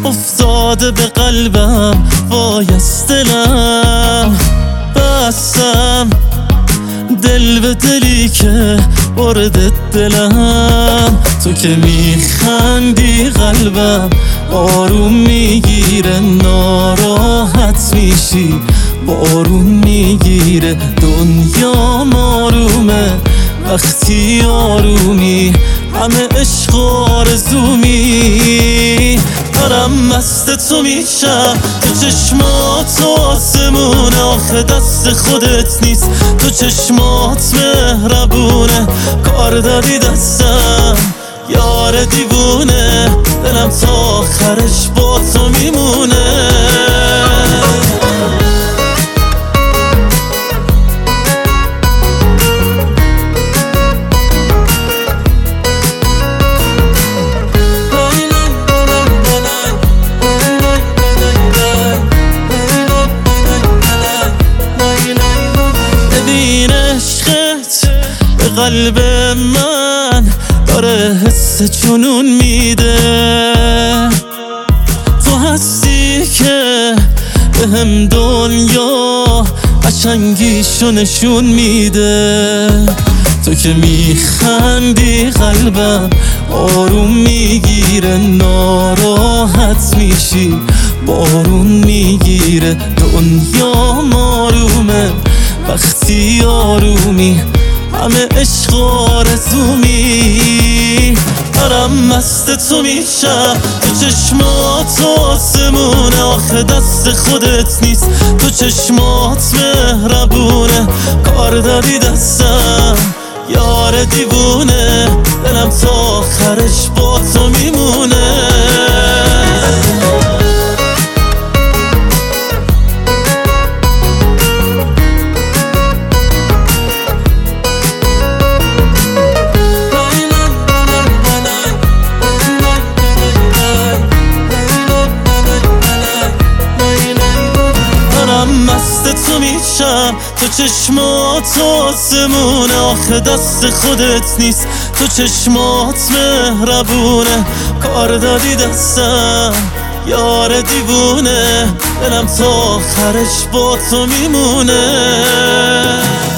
افتاده به قلبم، وای از دلم بستم دل به دلی که برده دلم. تو که میخندی قلبم آروم میگیره، ناراحت میشی بارون میگیره. دنیا آرومه وقتی آرومی، همه عشق آرزومی. دارم مست تو میشم، تو چشمات آسمونه، آخه دست خودت نیست، تو چشمات مهربونه. کار دادی دستم یار دیوونه، دلم تا آخرش با تو میمونه. قلب من داره حس جنون میده، تو هستی که بهم دنیا قشنگیشو نشون میده. تو که میخندی قلبم آروم میگیره، ناراحت میشی بارون میگیره. دنیا آرومه وقتی آرومی، همه عشق آرزومی. دارم مست تو میشم، تو چشمات آسمونه، آخه دست خودت نیست، تو چشمات مهربونه. کار دادی دستم یار دیوونه، دلم تا آخرش با تو میمونه. مست تو میشم، تو چشمات آسمونه، آخه دست خودت نیست، تو چشمات مهربونه. کار دادی دستم یار دیوونه، دلم تا آخرش با تو میمونه.